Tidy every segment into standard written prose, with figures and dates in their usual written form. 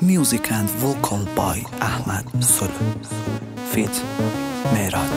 Music and vocal by Ahmad Solo feat Mehraj.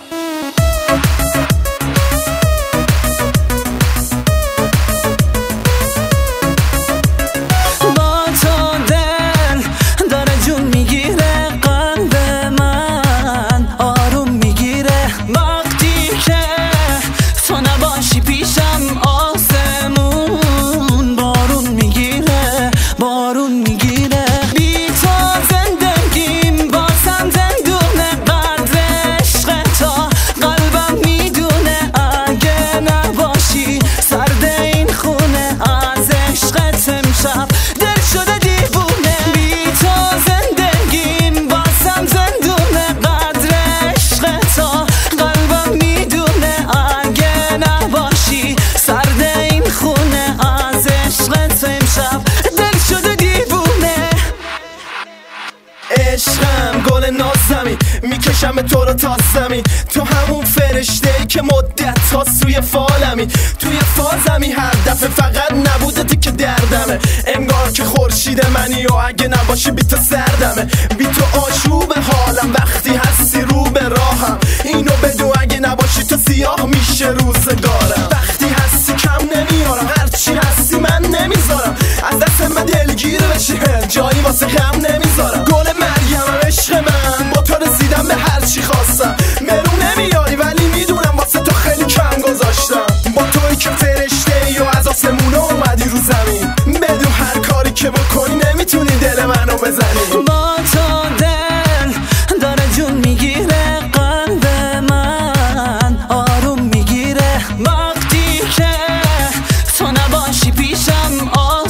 عشقم گل نازمی میکشم تو رو تا زمین، تو همون فرشته‌ای که مدت ها سوی فالمی، توی فازمی هر دفعه فقط نبودتی که دردمه، انگار که خورشید منی و اگه نباشی بی تو سردمه، بی تو آشوب حالم وقتی هستی رو به راهم، اینو بدو اگه نباشی تو سیاه میشه روزگارم، وقتی هستی کم نمیارم هرچی هستی من نمیذارم، از دستم به دلگیر بشی جایی واسه غم نمیذارم، گل مریم عشق من با تو رسیدم به هر چی خواستم، مرو نمیاری ولی میدونم واسه تو خیلی کم گذاشتم، با توی که فرشته ای و از آسمون اومدی رو زمین، بدون هر کاری که بکنی نمیتونی دل منو بزنی، با تو دل داره جون میگیره، قلب من آروم میگیره، وقتی که تو نباشی پیشم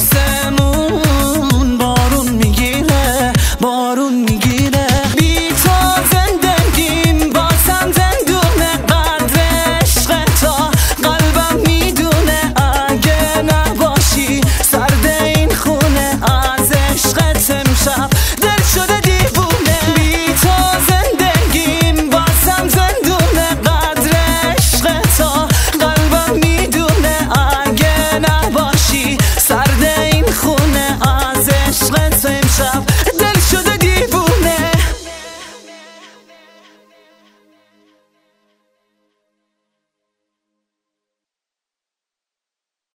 آسمون بارون میگیره، بارون میگیره، بی تو زندگیم بازم زندونه، قدر عشق تا قلبم میدونه، اگه نباشی سرد این خونه، از عشقت امشب دل شده دیوونه، بی تو زندگیم بازم زندونه، قدر عشق تا قلبم میدونه، اگه نباشی سرد این خونه، از عشقت امشب